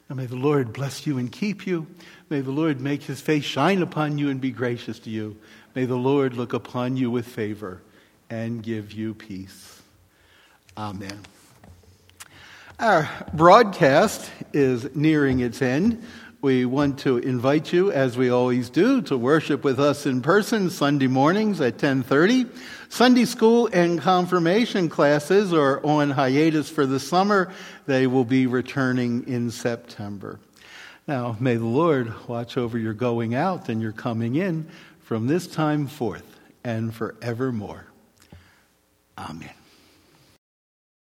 Now may the Lord bless you and keep you. May the Lord make his face shine upon you and be gracious to you. May the Lord look upon you with favor and give you peace. Amen. Our broadcast is nearing its end. We want to invite you, as we always do, to worship with us in person Sunday mornings at 10:30. Sunday school and confirmation classes are on hiatus for the summer. They will be returning in September. Now, may the Lord watch over your going out and your coming in from this time forth and forevermore. Amen.